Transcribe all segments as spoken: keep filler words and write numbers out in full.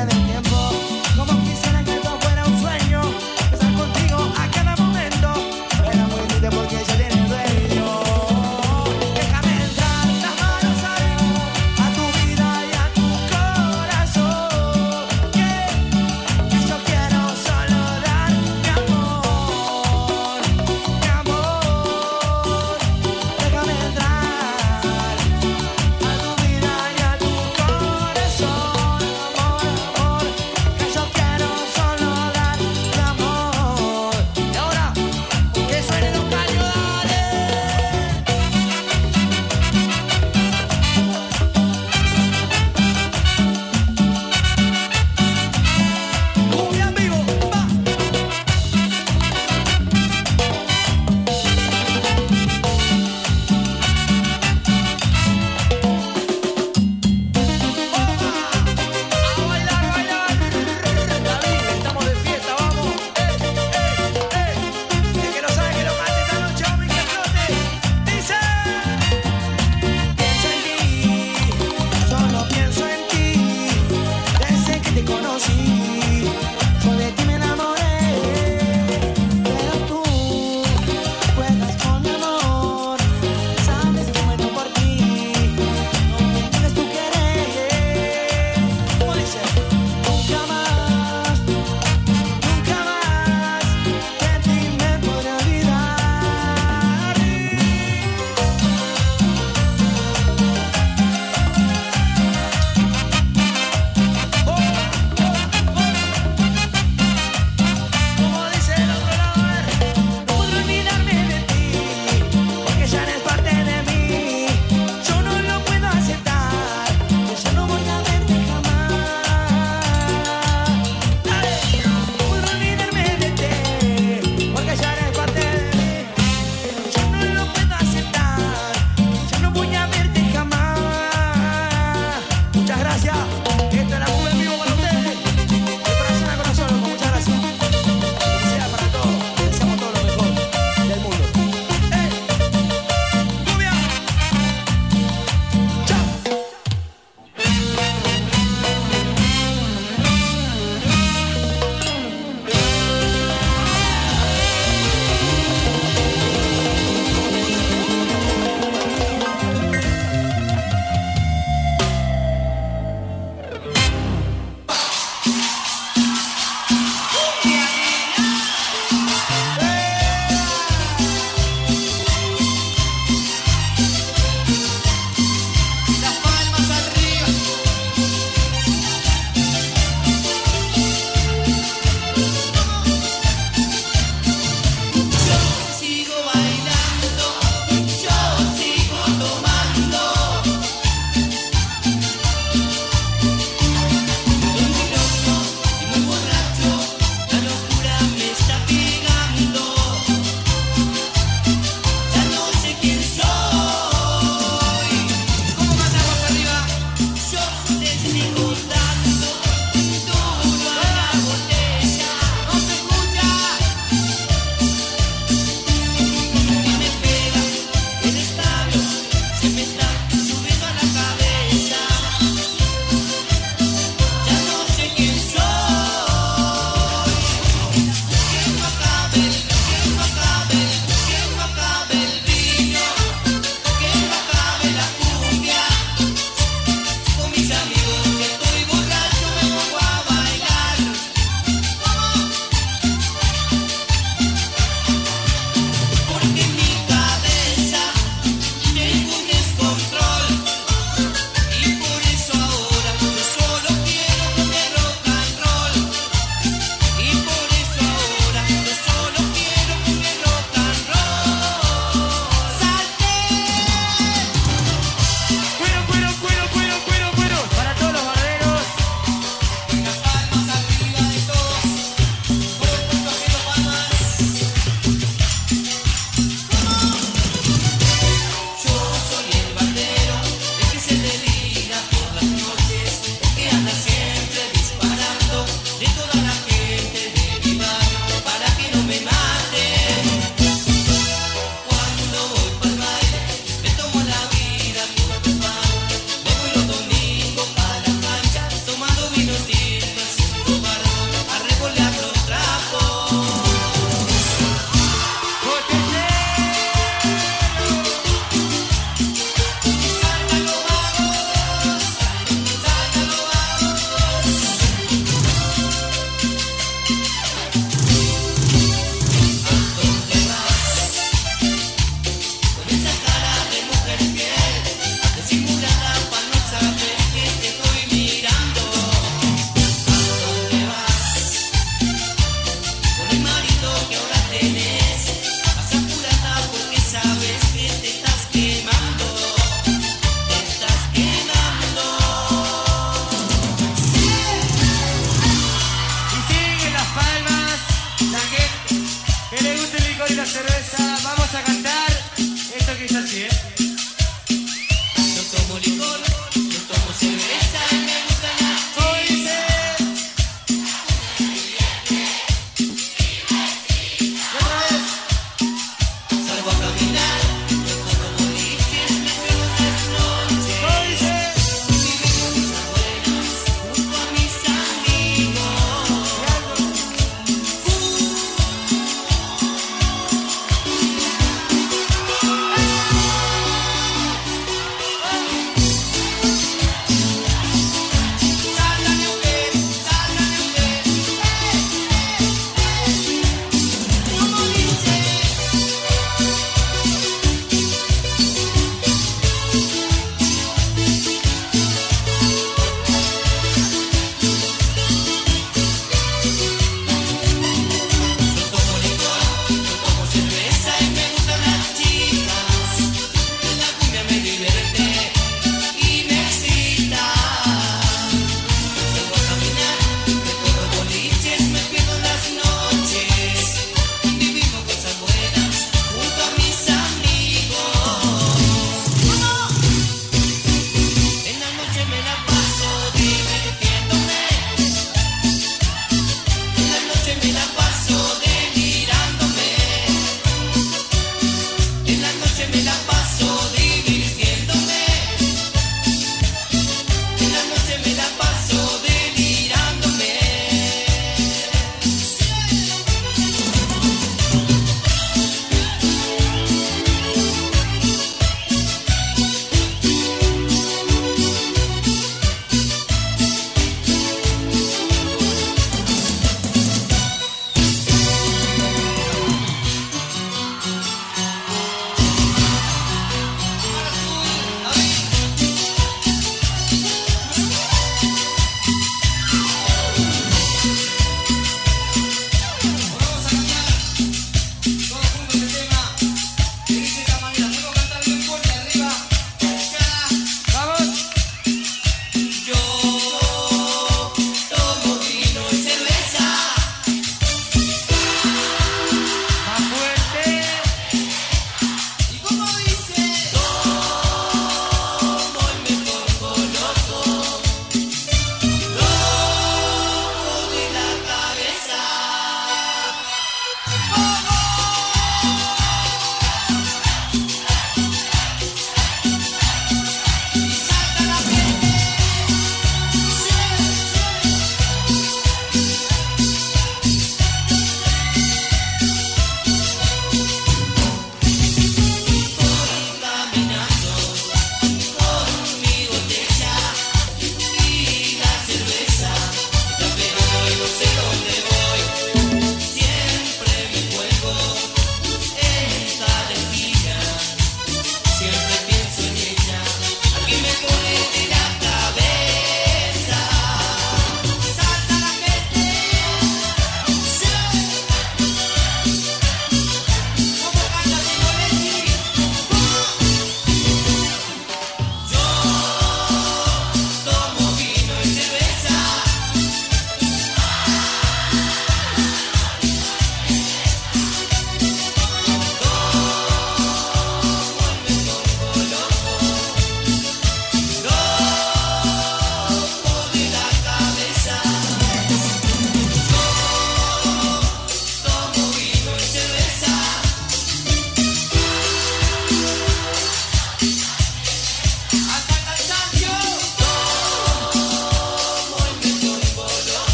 Déjame entrar a tu vida y a tu corazón, amor, amor.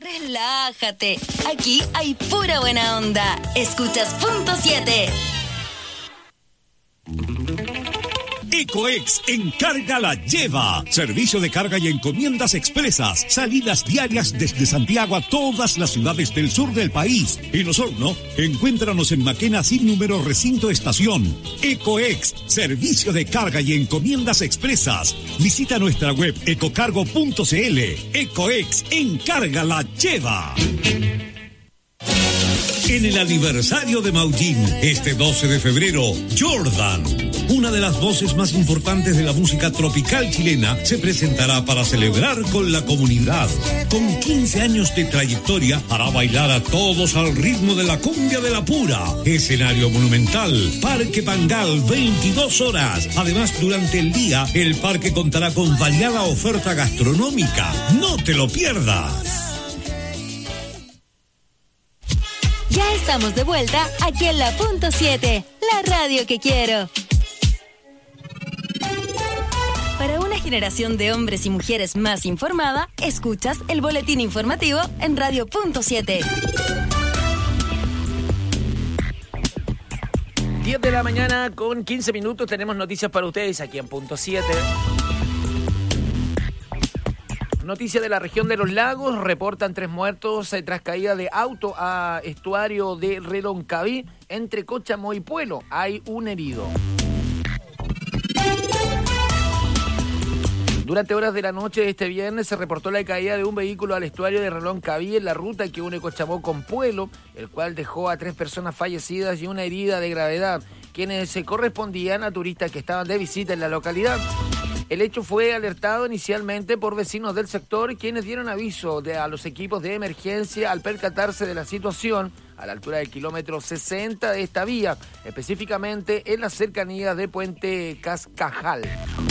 Relájate, aquí hay pura buena onda. Escuchas Punto siete. Ecoex Encarga la Lleva. Servicio de carga y encomiendas expresas. Salidas diarias desde Santiago a todas las ciudades del sur del país. En Osorno, encuéntranos en Maquena sin número recinto estación. Ecoex, servicio de carga y encomiendas expresas. Visita nuestra web ecocargo punto cl. Ecoex Encarga la Lleva. En el aniversario de Maullín, este doce de febrero, Jordan, una de las voces más importantes de la música tropical chilena, se presentará para celebrar con la comunidad. Con quince años de trayectoria, hará bailar a todos al ritmo de la cumbia de la pura. Escenario monumental, Parque Pangal, veintidós horas. Además, durante el día, el parque contará con variada oferta gastronómica. ¡No te lo pierdas! Ya estamos de vuelta aquí en la Punto siete, la radio que quiero. Para una generación de hombres y mujeres más informada, escuchas el boletín informativo en Radio Punto siete. diez de la mañana con quince minutos, tenemos noticias para ustedes aquí en Punto siete. Noticia de la región de los lagos, reportan tres muertos eh, tras caída de auto a estuario de Reloncaví, entre Cochamó y Puelo. Hay un herido. Durante horas de la noche de este viernes se reportó la caída de un vehículo al estuario de Reloncaví en la ruta que une Cochamó con Puelo, el cual dejó a tres personas fallecidas y una herida de gravedad, quienes se correspondían a turistas que estaban de visita en la localidad. El hecho fue alertado inicialmente por vecinos del sector, quienes dieron aviso de, a los equipos de emergencia al percatarse de la situación a la altura del kilómetro sesenta de esta vía, específicamente en las cercanías de Puente Cascajal.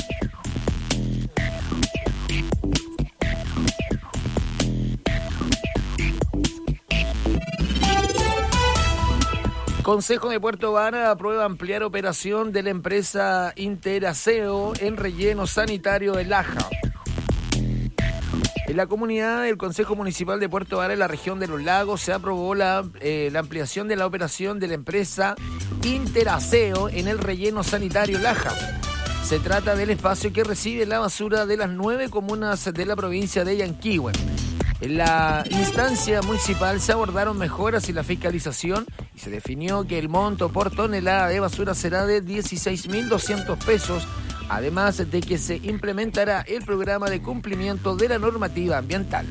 Consejo de Puerto Vara aprueba ampliar operación de la empresa Interaseo en relleno sanitario de Laja. En la comunidad del Consejo Municipal de Puerto Vara, en la región de los lagos, se aprobó la, eh, la ampliación de la operación de la empresa Interaseo en el relleno sanitario Laja. Se trata del espacio que recibe la basura de las nueve comunas de la provincia de Yanquihue. En la instancia municipal se abordaron mejoras en la fiscalización y se definió que el monto por tonelada de basura será de dieciséis mil doscientos pesos, además de que se implementará el programa de cumplimiento de la normativa ambiental.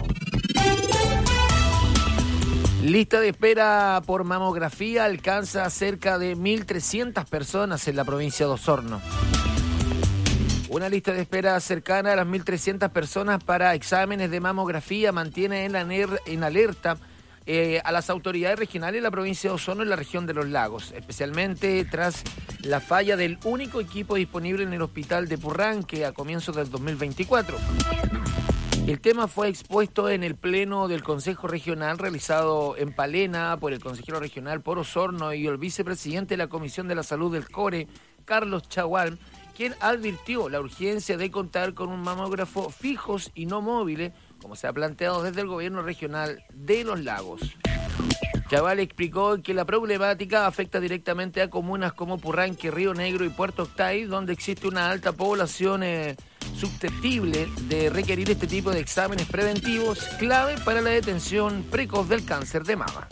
Lista de espera por mamografía alcanza a cerca de mil trescientas personas en la provincia de Osorno. Una lista de espera cercana a las mil trescientas personas para exámenes de mamografía mantiene en, la ner- en alerta eh, a las autoridades regionales de la provincia de Osorno y la región de los lagos, especialmente tras la falla del único equipo disponible en el hospital de Purranque a comienzos del dos mil veinticuatro. El tema fue expuesto en el pleno del Consejo Regional realizado en Palena por el consejero regional por Osorno y el vicepresidente de la Comisión de la Salud del CORE, Carlos Chagual, quien advirtió la urgencia de contar con un mamógrafo fijos y no móviles, como se ha planteado desde el gobierno regional de Los Lagos. Chaval explicó que la problemática afecta directamente a comunas como Purranque, Río Negro y Puerto Octay, donde existe una alta población eh, susceptible de requerir este tipo de exámenes preventivos, clave para la detención precoz del cáncer de mama.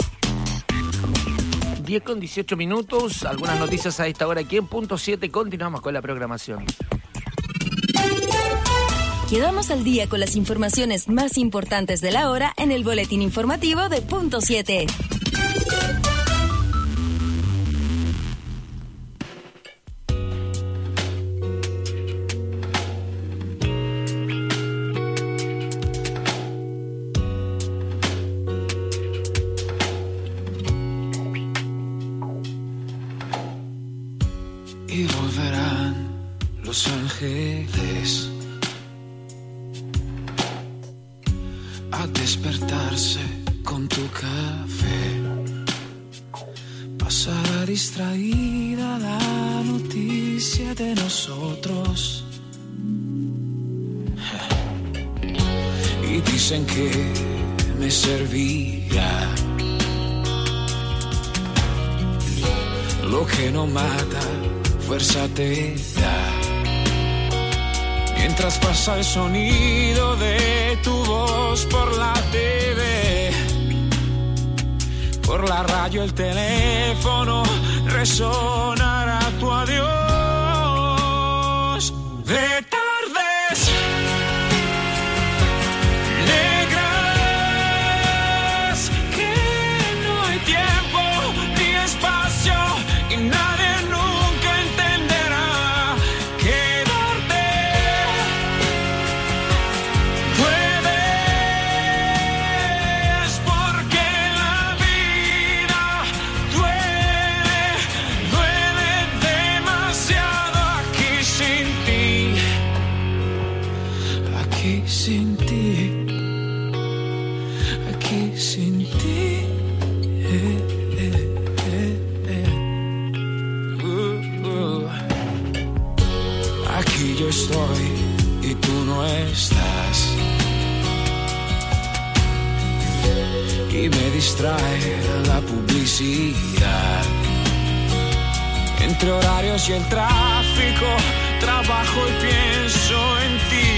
diez con dieciocho minutos, algunas noticias a esta hora aquí en Punto siete, continuamos con la programación. Quedamos al día con las informaciones más importantes de la hora en el boletín informativo de Punto siete. Y volverán los ángeles a despertarse con tu café. Pasará distraída la noticia de nosotros y dicen que me servirá. Lo que no mata, fuerza te da. Mientras pasa el sonido de tu voz por la T V, por la radio, el teléfono, resonará tu adiós. De tardes negras, que no hay tiempo ni espacio y nadie nunca entenderá. Quedarte puedes porque la vida duele, duele demasiado aquí sin ti, aquí sin ti, aquí sin ti. Eh, eh, eh, eh. Uh, uh. Aquí yo estoy y tú no estás, y me distrae la publicidad. Entre horarios y el tráfico, trabajo y pienso en ti.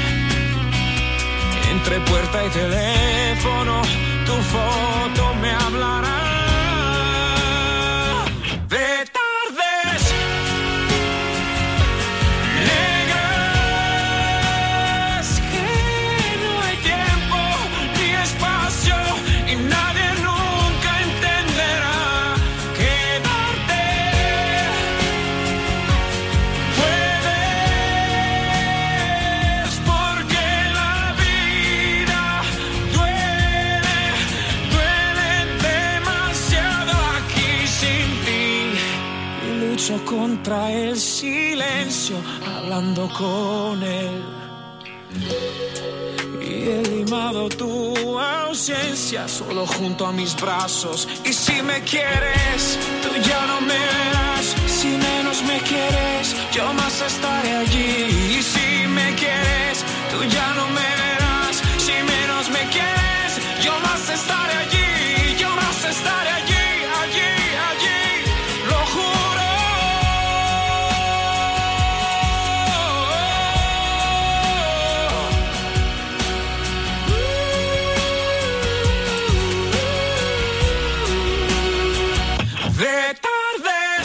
Entre puerta y teléfono, tu foto me hablará. De tardes negras, que no hay tiempo ni espacio y nadie nunca entenderá. Quedarte puedes porque la vida duele, duele demasiado aquí sin ti. Y lucho contra el silencio, hablando con él. Y he limado tu ausencia solo junto a mis brazos. Y si me quieres, tú ya no me verás. Si menos me quieres, yo más estaré allí. Y si me quieres, tú ya no me verás. Si menos me quieres, yo más estaré allí. Yo más estaré allí, allí, allí. Lo juro. De tardes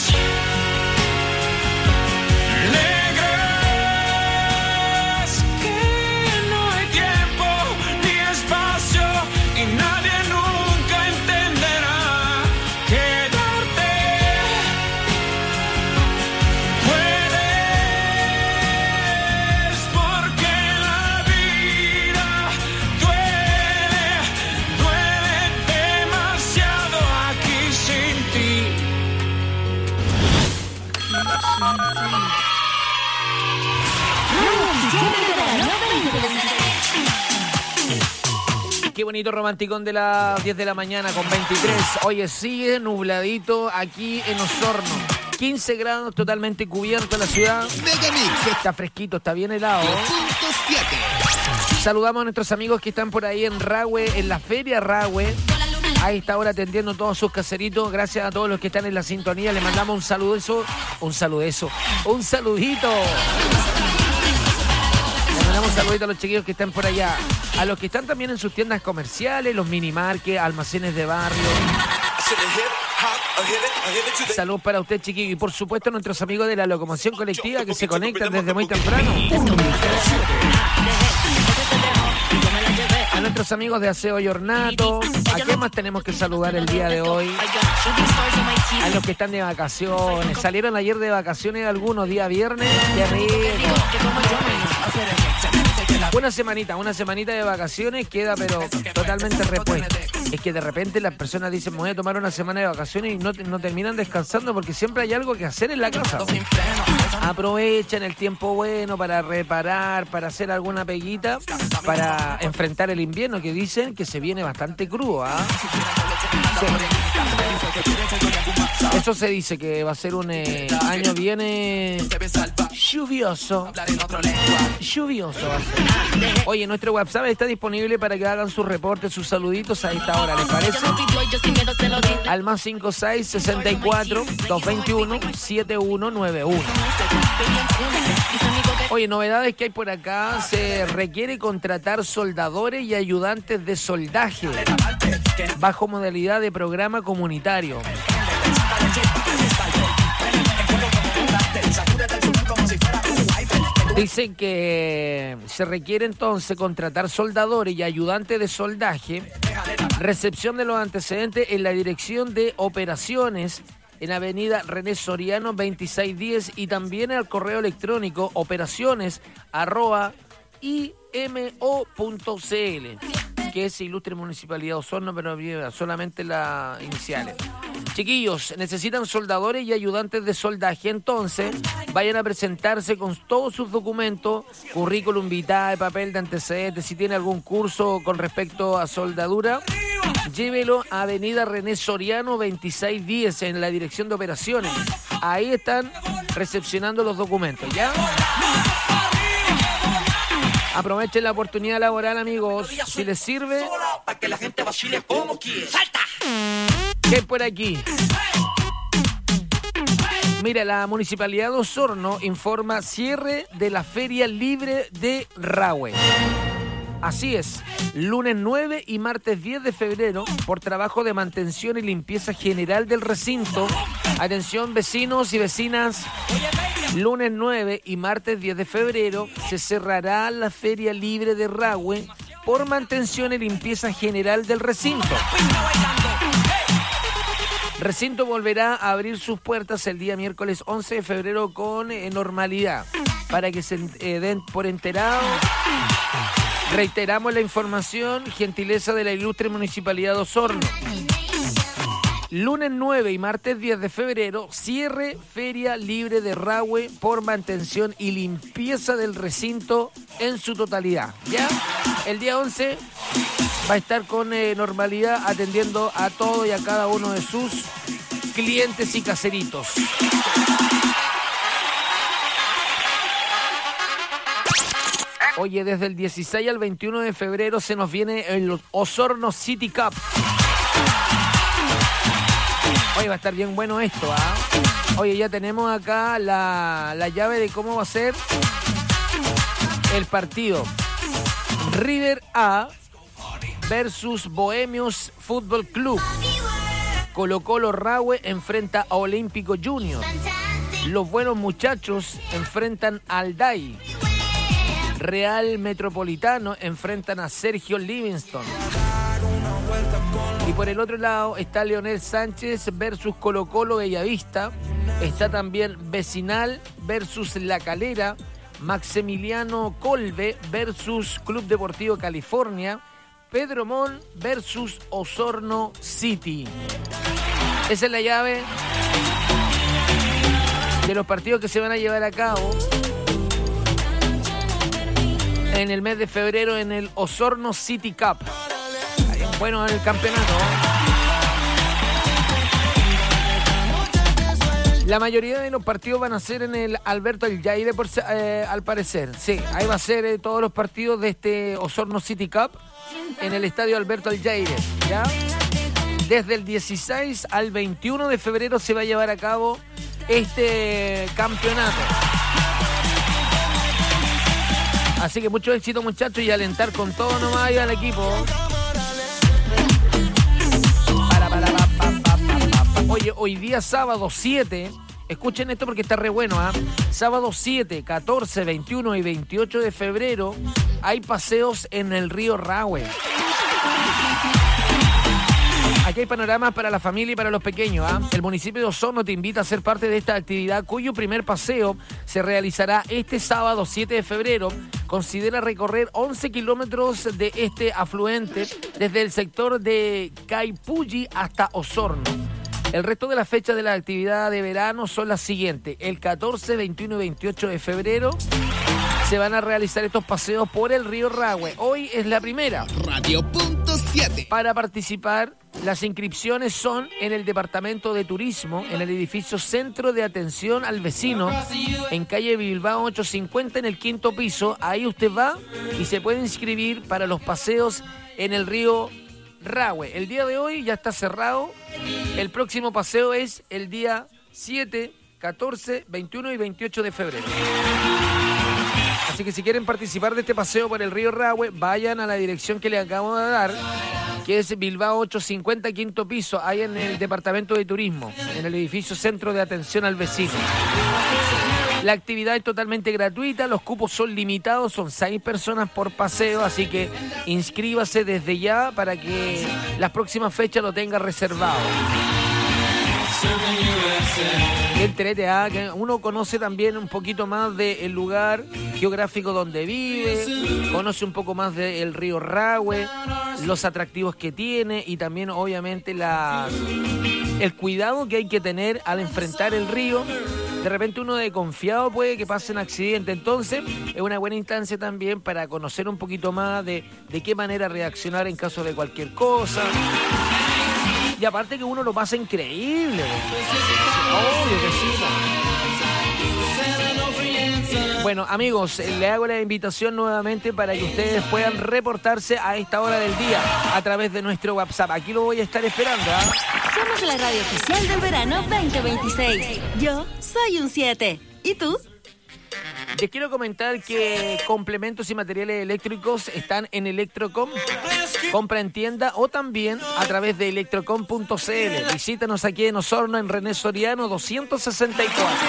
negras, que no hay tiempo ni espacio y nadie nunca entenderá. Quedarte puedes porque la vida duele, duele demasiado aquí sin ti. Qué bonito romanticón de las diez de la mañana con veintitrés. Oye, sigue nubladito aquí en Osorno. quince grados, totalmente cubierto la ciudad. Megamix Está fresquito, está bien helado. punto siete. Saludamos a nuestros amigos que están por ahí en Rahue, en la feria Rahue. A esta hora atendiendo todos sus caseritos. Gracias a todos los que están en la sintonía. Les mandamos un saludo eso, un saludo eso, un saludito. Les mandamos un saludito a los chiquillos que están por allá. A los que están también en sus tiendas comerciales, los minimarques, almacenes de barrio. Salud para usted, chiquillo. Y por supuesto a nuestros amigos de la locomoción colectiva que se conectan desde muy temprano. A nuestros amigos de Aseo y Ornato. ¿A qué más tenemos que saludar el día de hoy? A los que están de vacaciones. Salieron ayer de vacaciones algunos, día viernes. Qué rico. Una semanita, una semanita de vacaciones queda pero totalmente repuesta. es que de repente las personas dicen, me voy a tomar una semana de vacaciones y no, no terminan descansando porque siempre hay algo que hacer en la casa. Aprovechan el tiempo bueno para reparar, para hacer alguna peguita, para enfrentar el invierno, que dicen que se viene bastante crudo, ¿ah? Sí. Eso se dice, que va a ser un eh, año bien eh, lluvioso. Lluvioso va a ser. Oye, nuestro WhatsApp está disponible para que hagan sus reportes, sus saluditos a esta hora, ¿les parece? Al más cinco seis, sesenta y cuatro, doscientos veintiuno, setenta y uno noventa y uno. Oye, novedades que hay por acá. Se requiere contratar soldadores y ayudantes de soldaje bajo modalidad de programa comunitario. Dicen que se requiere entonces contratar soldadores y ayudantes de soldaje, recepción de los antecedentes en la dirección de operaciones en Avenida René Soriano veintiséis diez y también al correo electrónico operaciones arroba imo punto cl, que es Ilustre Municipalidad de Osorno, pero solamente las iniciales. Chiquillos, necesitan soldadores y ayudantes de soldaje, entonces vayan a presentarse con todos sus documentos, currículum vitae, papel de antecedentes, si tiene algún curso con respecto a soldadura, llévelo a Avenida René Soriano veintiséis diez en la dirección de operaciones. Ahí están recepcionando los documentos, ¿ya? Aprovechen la oportunidad laboral, amigos. Si les sirve, ¡salta! ¿Qué hay por aquí? Mira, la Municipalidad de Osorno informa cierre de la Feria Libre de Rahue. Así es, lunes nueve y martes diez de febrero, por trabajo de mantención y limpieza general del recinto. Atención, vecinos y vecinas, lunes nueve y martes diez de febrero se cerrará la Feria Libre de Rahue por mantención y limpieza general del recinto. Recinto volverá a abrir sus puertas el día miércoles once de febrero con eh, normalidad. Para que se eh, den por enterados, reiteramos la información, gentileza de la Ilustre Municipalidad de Osorno. Lunes nueve y martes diez de febrero, cierre Feria Libre de Rahue por mantención y limpieza del recinto en su totalidad. ¿Ya? El día once va a estar con eh, normalidad atendiendo a todo y a cada uno de sus clientes y caseritos. Oye, desde el dieciséis al veintiuno de febrero se nos viene el Osorno City Cup. Oye, va a estar bien bueno esto, ¿ah? ¿eh? Oye, ya tenemos acá la, la llave de cómo va a ser el partido. River A versus Bohemios Fútbol Club. Colo Colo Rahue enfrenta a Olímpico Junior. Los Buenos Muchachos enfrentan al D A I. Real Metropolitano enfrentan a Sergio Livingston. Y por el otro lado está Leonel Sánchez versus Colo Colo Bellavista. Está también Vecinal versus La Calera. Maximiliano Colbe versus Club Deportivo California. Pedro Montt versus Osorno City. Esa es la llave de los partidos que se van a llevar a cabo en el mes de febrero en el Osorno City Cup. Bueno, en el campeonato. La mayoría de los partidos van a ser en el Alberto El Yaire, por, eh, al parecer. Sí, ahí va a ser eh, todos los partidos de este Osorno City Cup en el estadio Alberto El Yaire, ¿ya? Desde el dieciséis al veintiuno de febrero se va a llevar a cabo este campeonato. Así que mucho éxito, muchachos, y alentar con todo nomás ahí al equipo. Para, para, pa, pa, pa, pa, pa. Oye, hoy día sábado siete, escuchen esto porque está re bueno, ¿ah? ¿eh? Sábado siete, catorce, veintiuno y veintiocho de febrero hay paseos en el río Rahue. Aquí hay panoramas para la familia y para los pequeños. ¿eh? El municipio de Osorno te invita a ser parte de esta actividad, cuyo primer paseo se realizará este sábado siete de febrero. Considera recorrer once kilómetros de este afluente desde el sector de Caipulli hasta Osorno. El resto de las fechas de la actividad de verano son las siguientes. El catorce, veintiuno y veintiocho de febrero se van a realizar estos paseos por el río Rahue. Hoy es la primera. Radio punto siete. Para participar, las inscripciones son en el Departamento de Turismo, en el edificio Centro de Atención al Vecino, en calle Bilbao ochocientos cincuenta, en el quinto piso. Ahí usted va y se puede inscribir para los paseos en el río Rahue. El día de hoy ya está cerrado. El próximo paseo es el día siete, catorce, veintiuno y veintiocho de febrero. Así que si quieren participar de este paseo por el río Rahue, vayan a la dirección que les acabo de dar, que es Bilbao ochocientos cincuenta, quinto piso, ahí en el Departamento de Turismo, en el edificio Centro de Atención al Vecino. La actividad es totalmente gratuita, los cupos son limitados, son seis personas por paseo, así que inscríbase desde ya para que las próximas fechas lo tenga reservado. Qué entrete, ¿eh? Que uno conoce también un poquito más del lugar geográfico donde vive, conoce un poco más del río Rahue, los atractivos que tiene y también obviamente la, el cuidado que hay que tener al enfrentar el río. De repente uno desconfiado puede que pase un accidente, entonces es una buena instancia también para conocer un poquito más de, de qué manera reaccionar en caso de cualquier cosa. Y aparte que uno lo pasa increíble. Obvio que sí. Bueno, amigos, le hago la invitación nuevamente para que ustedes puedan reportarse a esta hora del día a través de nuestro WhatsApp. Aquí lo voy a estar esperando, ¿eh? Somos la radio oficial del verano veinte veintiséis. Yo soy un siete. ¿Y tú? Les quiero comentar que complementos y materiales eléctricos están en Electrocom. Compra en tienda o también a través de electrocom punto c l. Visítanos aquí en Osorno, en René Soriano doscientos sesenta y cuatro.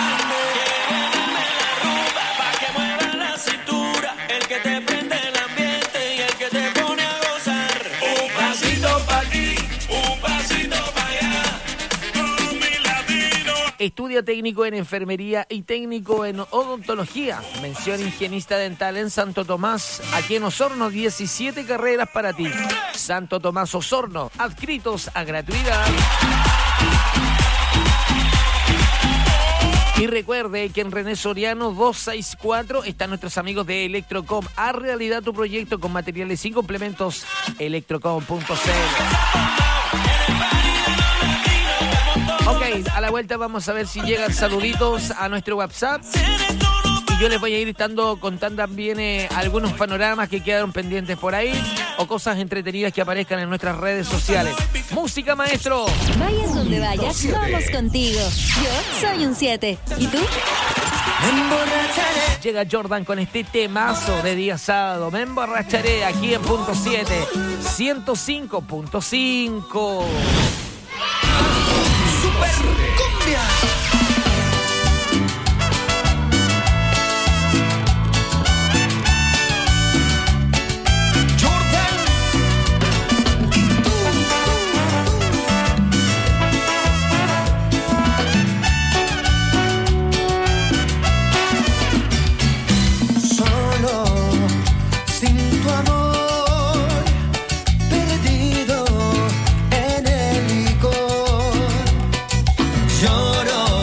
Estudia técnico en enfermería y técnico en odontología. Mención higienista dental en Santo Tomás. Aquí en Osorno, diecisiete carreras para ti. Santo Tomás Osorno, adscritos a gratuidad. Y recuerde que en René Soriano doscientos sesenta y cuatro están nuestros amigos de Electrocom. Haz realidad tu proyecto con materiales y complementos. electrocom punto c l. Ok, a la vuelta vamos a ver si llegan saluditos a nuestro WhatsApp. Y yo les voy a ir estando, contando también eh, algunos panoramas que quedaron pendientes por ahí o cosas entretenidas que aparezcan en nuestras redes sociales. Música, maestro. Vayas donde vayas, vamos contigo. Yo soy un siete. ¿Y tú? Llega Jordan con este temazo de día sábado. Me emborracharé aquí en punto siete, ciento cinco punto cinco. Super Cumbia. Lloro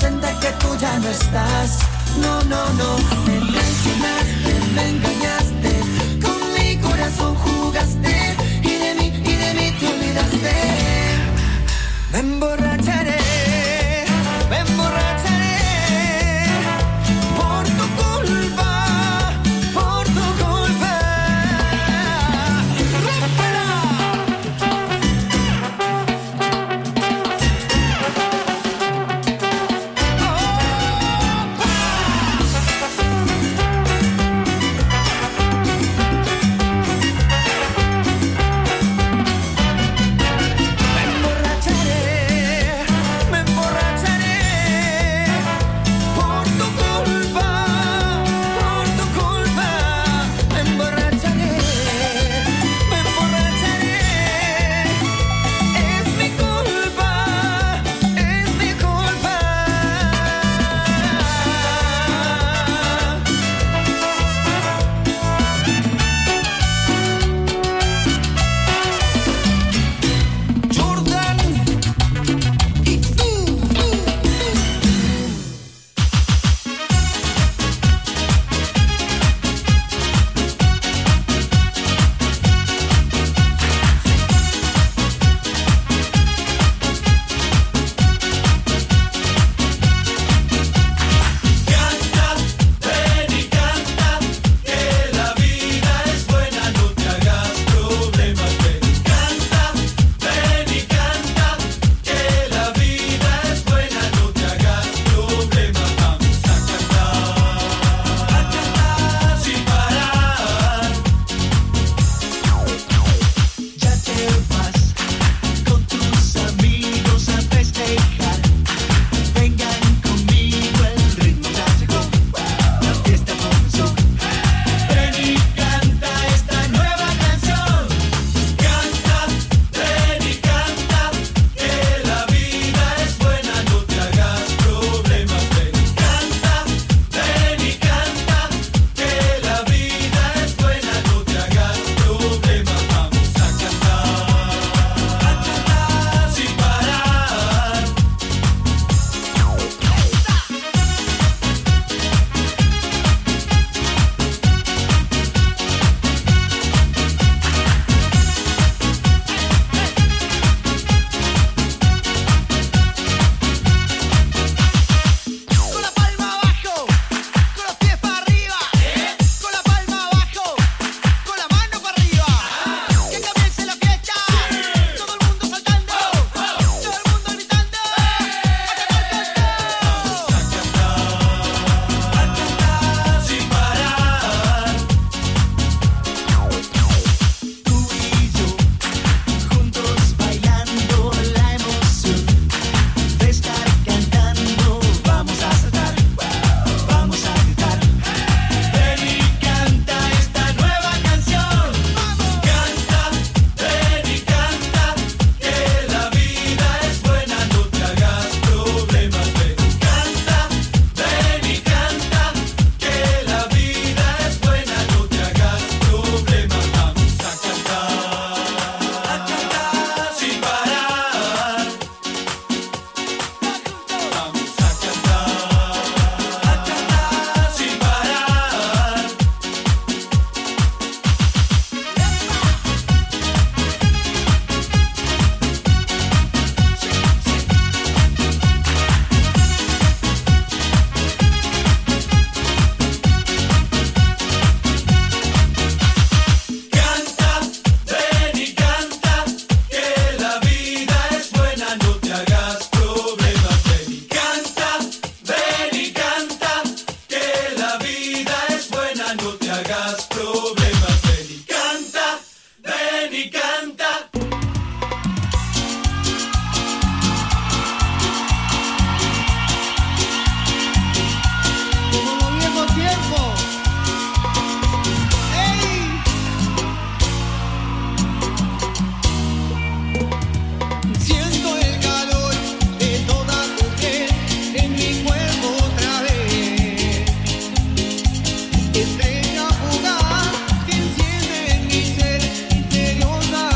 presente que tú ya no estás. No, no, no, me traicionaste, me engañaste, con mi corazón jugaste y de mí, y de mí te olvidaste. Me emborracharé, me emborracharé por tu culpa, por tu culpa. Estrella fugaz que enciende en mi ser misteriosa.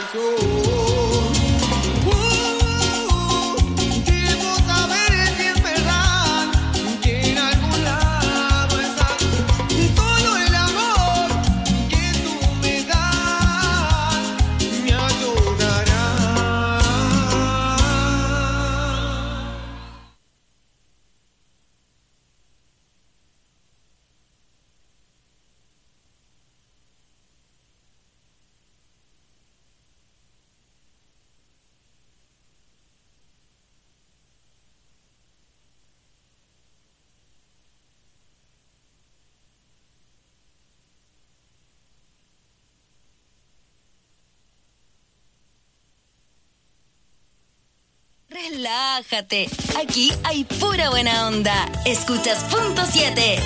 Relájate, aquí hay pura buena onda. Escuchas Punto siete.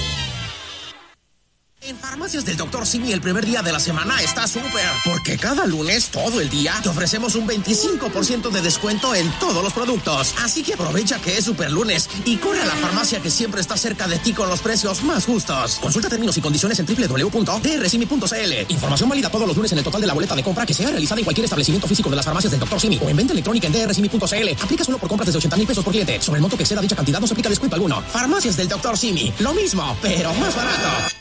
En Farmacias del doctor Simi el primer día de la semana está súper, porque cada lunes, todo el día, te ofrecemos un veinticinco por ciento de descuento en todos los productos. Así que aprovecha que es super lunes y corre a la farmacia que siempre está cerca de ti con los precios más justos. Consulta términos y condiciones en doble u doble u doble u punto d r simi punto c l. Información válida todos los lunes en el total de la boleta de compra que sea realizada en cualquier establecimiento físico de las Farmacias del doctor Simi o en venta electrónica en d r simi punto c l. Aplica solo por compras desde ochenta mil pesos por cliente. Sobre el monto que exceda dicha cantidad no se aplica descuento alguno. Farmacias del doctor Simi. Lo mismo, pero más barato.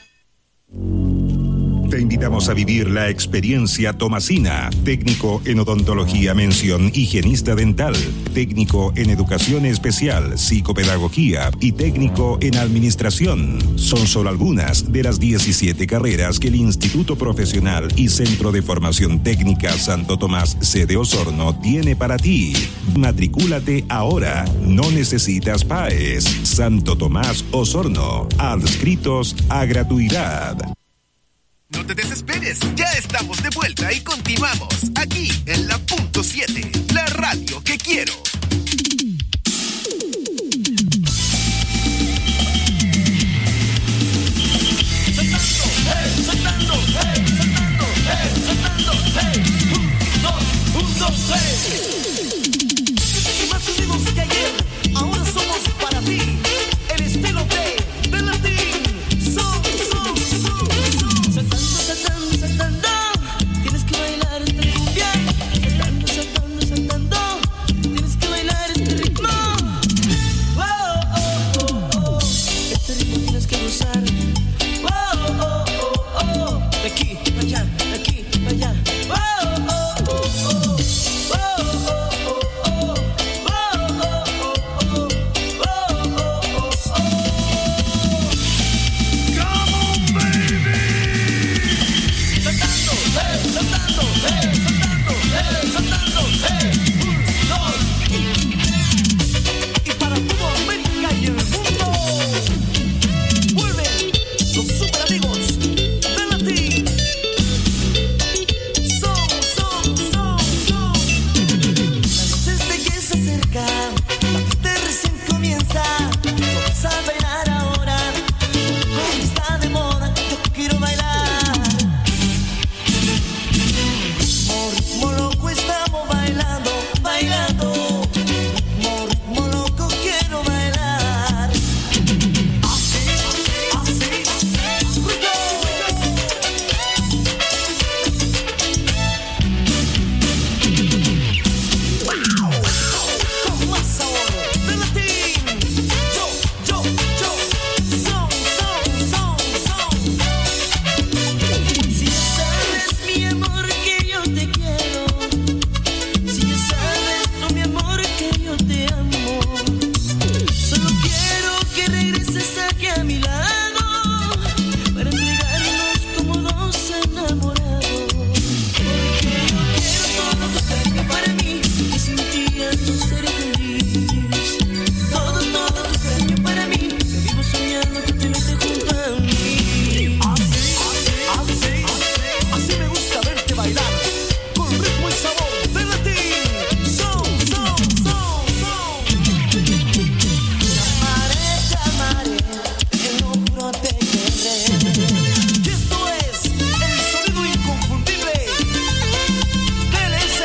Te invitamos a vivir la experiencia Tomasina, técnico en odontología mención higienista dental, técnico en educación especial, psicopedagogía y técnico en administración. Son solo algunas de las diecisiete carreras que el Instituto Profesional y Centro de Formación Técnica Santo Tomás sede Osorno tiene para ti. Matricúlate ahora, no necesitas P A E S. Santo Tomás Osorno, adscritos a gratuidad. No te desesperes, ya estamos de vuelta y continuamos aquí en la Punto siete, la radio que quiero. Saltando, hey, saltando, hey, saltando, hey, saltando, hey, un, dos, un, dos, hey. Más unidos que ayer, ahora somos para ti, el estilo de Belatín, son, son, son, son. Saltando, saltando, saltando, tienes que bailar este cumbia. Saltando, saltando, saltando, tienes que bailar este ritmo. Oh, oh, oh, oh, este ritmo tienes que gozar. Oh, oh, oh, oh, de aquí para allá, de aquí para allá. Oh, oh, oh, oh, oh, oh, oh, oh, oh, oh, oh, oh. Come on, baby. Saltando, hey, saltando, hey, saltando, hey, saltando, hey, un, dos. Y para toda América y el mundo, vuelven los super amigos de Latín. Son, son, son, son. La noche es bella, se acerca, la fiesta recién comienza. Vamos a bailar ahora, como está de moda, yo quiero bailar. Ritmo, ritmo loco estamos bailando, bailando. Ritmo, ritmo loco quiero bailar. Así, así, así, rico. Con más sabor de Latín. Yo, yo, yo. Son, son, son, son. Si ya sabes, mi amor, que yo te quiero. Si ya sabes, no, mi amor, que yo te amo. Solo quiero que regreses aquí a mi lado para entregarnos como dos enamorados. Porque yo quiero todo tu cariño para mí, que sin ti ya no seré feliz. Todo, todo tu cariño para mí, que vivo soñando que te metes junto a mí. Así, así, así, así me gusta verte bailar, con ritmo y sabor de Latín. Son, son, son, son. Llamaré, llamaré, te lo juro, te querré. Y esto es el sonido inconfundible del S.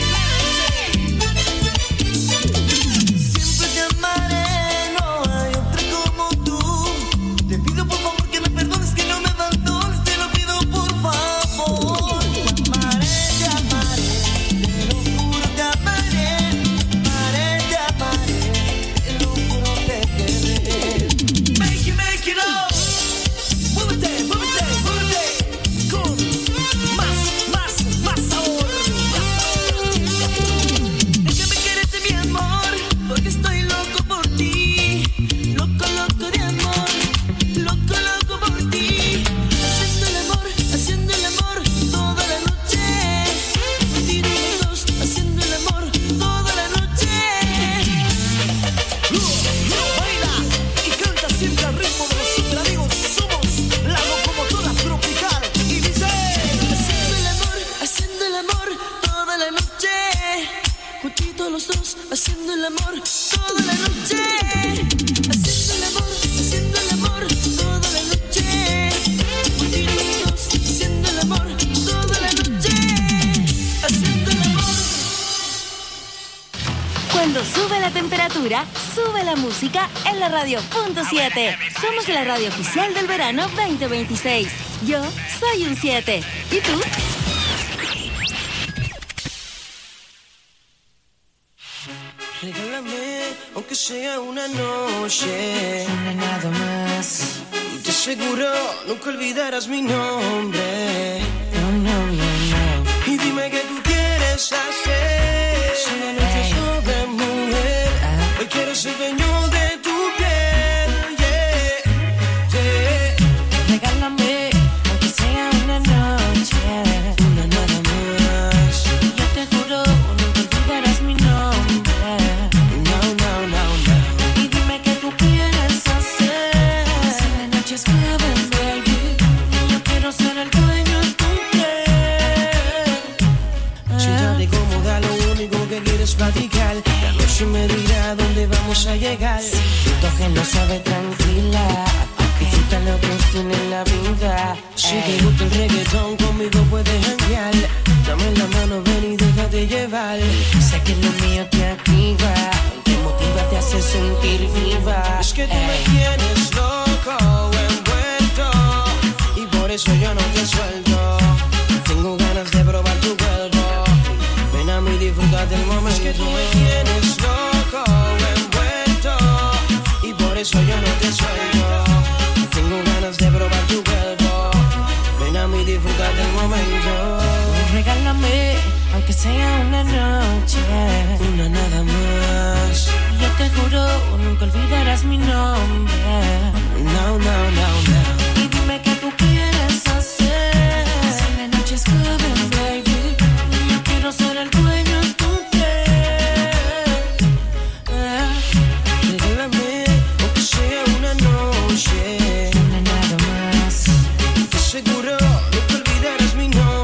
Siempre te amaré, no hay otra como tú. Te pido por favor que me perdones, que no me abandones, te lo pido por favor. Te amaré, te amaré, temperatura, sube la música en la radio punto siete. Somos la radio oficial del verano veinte veintiséis. Yo soy un siete. ¿Y tú? Regálame, aunque sea una noche, una nada más. Y te aseguro, nunca olvidarás mi nombre. No, no, no, no. Y dime qué tú quieres hacer. Si la noche es sobre mujer, hoy quiero ser dueño de tu piel. Yeah, yeah. Regálame, aunque sea una noche, una nada más. Y yo te juro, nunca olvidarás mi nombre. Platicar. La noche me dirá dónde vamos a llegar. Toque no sabe tranquila. Disfruta lo que tiene en la vida. Si te gusta el reggaetón, conmigo puedes janguear. Dame la mano, ven y déjate llevar. Sé que lo mío te activa, te motiva, te hace sentir viva. Es que tú me tienes loco, envuelto, y por eso yo no te suelto. Tengo ganas de probar tu cuerpo. Ven a mí, disfruta del momento. Es que tú me tienes loco, envuelto, y por eso yo no te suelto. Tengo ganas de probar tu cuerpo. Ven a mí, disfruta del momento. Regálame, aunque sea una noche, una nada más. Yo te juro, nunca olvidarás mi nombre. No, no, no, no. Y dime qué tú quieres hacer. Si la noche es joven, baby, yo quiero ser el dueño de tu piel. Eh, regálame, aunque sea una noche, una nada más. Te aseguro, nunca olvidarás mi nombre.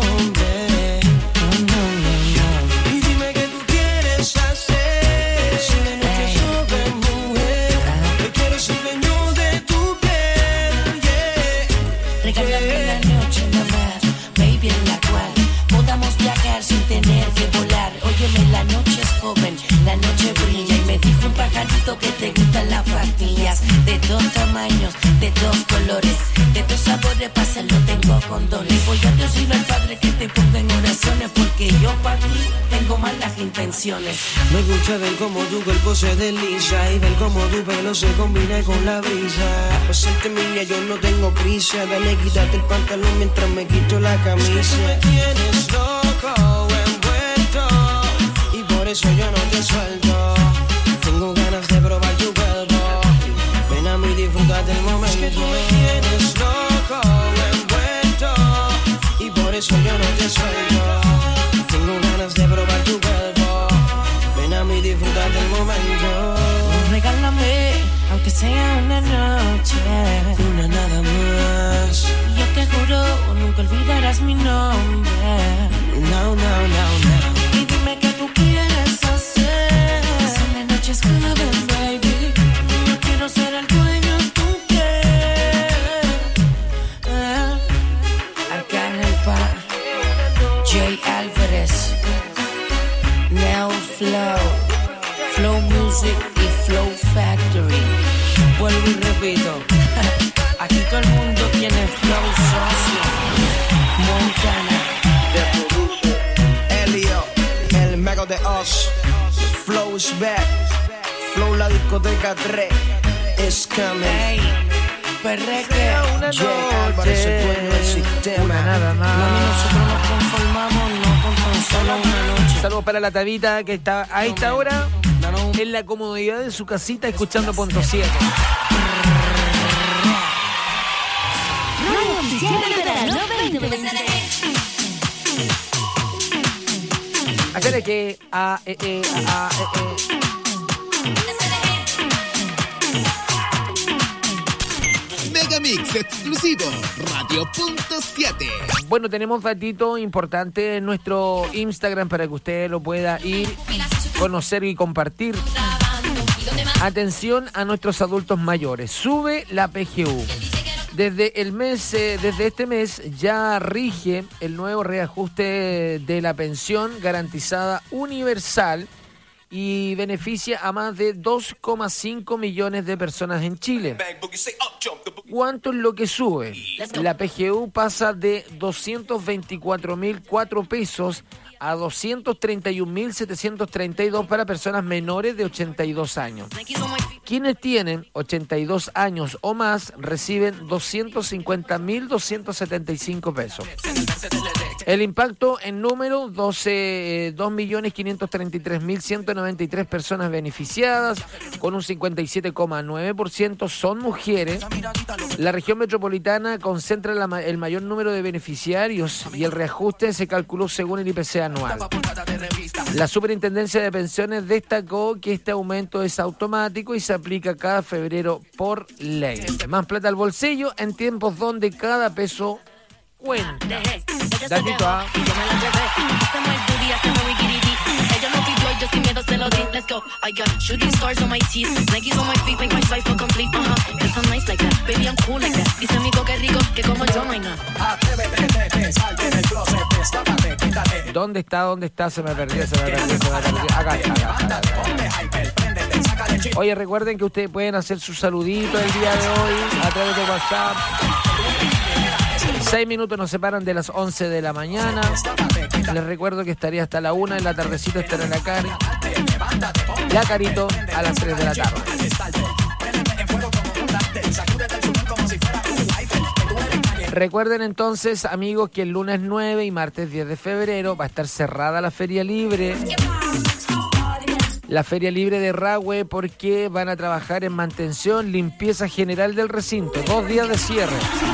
La noche es joven, la noche brilla, y me dijo un pajarito que te gustan las pastillas de dos tamaños, de dos colores, de dos sabores, para hacerlo tengo condones. Y voy a decirle al Padre que te ponga en oraciones, porque yo para ti tengo malas intenciones. Me gusta ver cómo tu cuerpo se desliza y ver cómo tu pelo se combina con la brisa. Pues serte mía, yo no tengo prisa, dale, quítate el pantalón mientras me quito la camisa. Es que tú me tienes loco, por eso yo no te suelto. Tengo ganas de probar tu cuerpo. Ven a mí, disfruta del momento. Es que tú me tienes loco, envuelto, y por eso yo no te suelto. Tengo ganas de probar tu cuerpo. Ven a mí, disfruta del momento. Regálame, aunque sea una noche, una nada más. Yo te juro, nunca olvidarás mi nombre. No, no, no, no. Y dime qué tú quieres hacer. Si la noche es joven, baby, yo quiero ser el dueño de tu piel. Eh. Arcángel Pa, Jay Álvarez, Neo Flow, Flow Music y Flow Factory. Vuelvo y repito, aquí todo el mundo tiene flow socio. Montana, Elio, el mago de Oz. Flow is back. Flow la discoteca tres is coming. Hey, perreque, Jay Álvarez, el dueño del sistema. Una nada más. Mami, nosotros nos conformamos no con tan solo una noche. Saludos para la Tabita, que está a esta hora en la comodidad de su casita escuchando Punto siete. Radio Oficial del Verano veinte veintiséis. Hacerle que a, eh, eh, a, eh, eh. Megamix exclusivo, Radio Punto siete. Bueno, tenemos datito importante en nuestro Instagram para que usted lo pueda ir, conocer y compartir. Atención a nuestros adultos mayores. Sube la P G U. Desde el mes, eh, desde este mes ya rige el nuevo reajuste de la pensión garantizada universal, y beneficia a más de dos coma cinco millones de personas en Chile. ¿Cuánto es lo que sube? La P G U pasa de doscientos veinticuatro mil cuatro pesos a doscientos treinta y un mil setecientos treinta y dos para personas menores de ochenta y dos años. Quienes tienen ochenta y dos años o más reciben doscientos cincuenta mil doscientos setenta y cinco pesos. El impacto en número, doce, dos millones quinientos treinta y tres mil ciento noventa y tres personas beneficiadas, con un cincuenta y siete coma nueve por ciento son mujeres. La región metropolitana concentra la, el mayor número de beneficiarios y el reajuste se calculó según el I P C anual. La Superintendencia de Pensiones destacó que este aumento es automático y se aplica cada febrero por ley. Más plata al bolsillo en tiempos donde cada peso cuenta. Datito A. ¿Dónde está? ¿Dónde está? Se me perdió, se me perdió, se me perdió. Acá está, acá está. Oye, recuerden que ustedes pueden hacer su saludito el día de hoy a través de WhatsApp. Seis minutos nos separan de las once de la mañana. Les recuerdo que estaría hasta la una, en la tardecita estará la Cari. La Carito a las tres de la tarde. Recuerden entonces, amigos, que el lunes nueve y martes diez de febrero va a estar cerrada la Feria Libre. La Feria Libre de Rahue, porque van a trabajar en mantención, limpieza general del recinto. Dos días de cierre.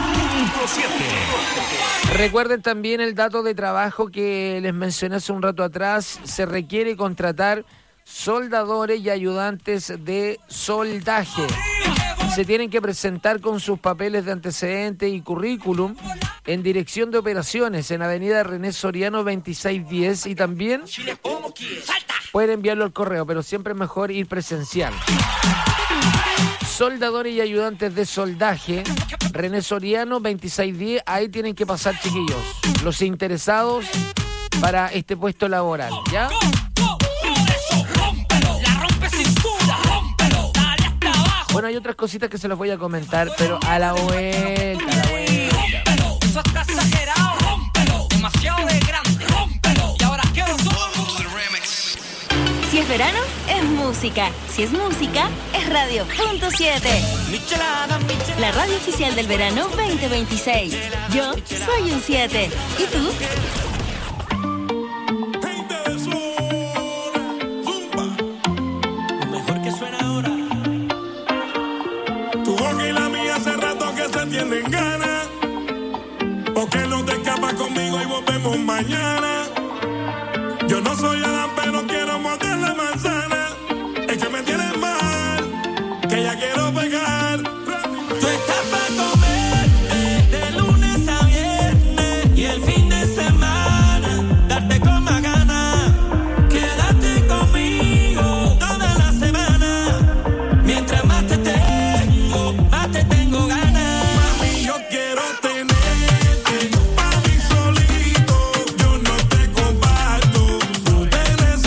Recuerden también el dato de trabajo que les mencioné hace un rato atrás. Se requiere contratar soldadores y ayudantes de soldaje. Se tienen que presentar con sus papeles de antecedentes y currículum en Dirección de Operaciones, en Avenida René Soriano veintiséis diez, y también pueden enviarlo al correo, pero siempre es mejor ir presencial. Soldadores y ayudantes de soldaje, René Soriano veintiséis diez, ahí tienen que pasar, chiquillos, los interesados para este puesto laboral, ¿ya? Bueno, hay otras cositas que se las voy a comentar, pero a la vuelta, a la vuelta. Eso está exagerado, rómpelo, demasiado de grande, rómpelo. Y ahora quiero todo el mundo. Si es verano, es música. Si es música, es Radio Punto siete. La radio oficial del verano veinte veintiséis. Yo soy un siete. ¿Y tú? Tienen ganas, porque no te escapas conmigo y volvemos mañana. Yo no soy Adán, pero quiero morder la manzana. Es que me tienes mal, que ya quiero pegar. Tú estás para comer de lunes a viernes y el fin de semana darte con más ganas. Quédate conmigo toda la semana. Mientras más te tengo, más te tengo ganas. Tenerte pa' mí solito, yo no te comparto. Tú te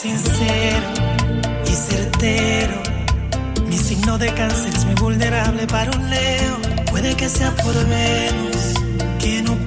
sincero y certero. Mi signo de cáncer es muy vulnerable para un Leo. Puede que sea por Venus, que no